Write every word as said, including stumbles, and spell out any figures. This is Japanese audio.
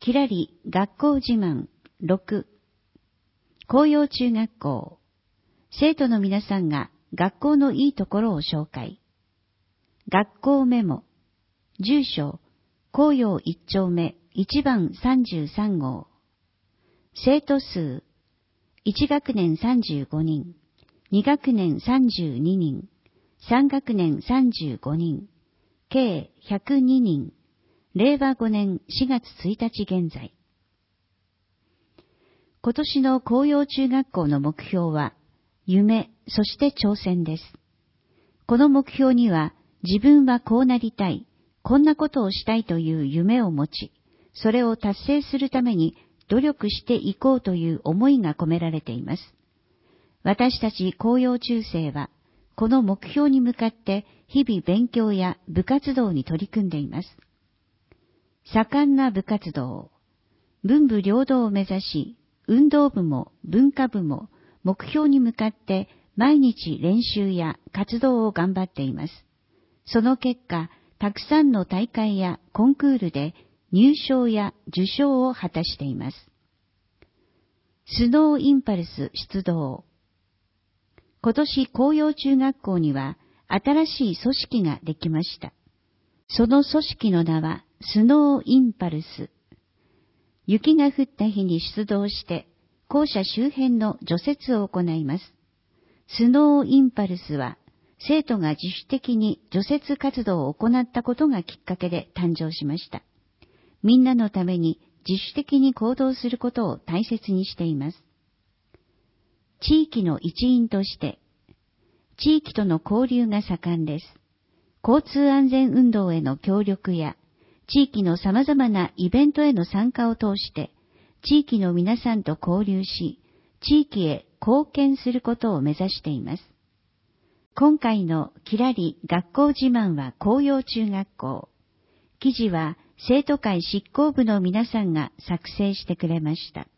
きらり学校自慢ろく、紅葉中学校。生徒の皆さんが学校のいいところを紹介。学校メモ。住所、紅葉一丁目一番三十三号。生徒数、一学年三十五人、二学年三十二人、三学年三十五人、計百二人。れいわごねんしがつついたち現在。今年の紅葉中学校の目標は、夢、そして挑戦です。この目標には、自分はこうなりたい、こんなことをしたいという夢を持ち、それを達成するために努力していこうという思いが込められています。私たち紅葉中生は、この目標に向かって日々勉強や部活動に取り組んでいます。盛んな部活動、文武両道を目指し、運動部も文化部も目標に向かって毎日練習や活動を頑張っています。その結果、たくさんの大会やコンクールで入賞や受賞を果たしています。スノーインパルス出動。今年紅葉中学校には新しい組織ができました。その組織の名はスノーインパルス。雪が降った日に出動して校舎周辺の除雪を行います。スノーインパルスは生徒が自主的に除雪活動を行ったことがきっかけで誕生しました。みんなのために自主的に行動することを大切にしています。地域の一員として、地域との交流が盛んです。交通安全運動への協力や、地域の様々なイベントへの参加を通して、地域の皆さんと交流し、地域へ貢献することを目指しています。今回のきらり学校自慢は紅葉中学校。記事は生徒会執行部の皆さんが作成してくれました。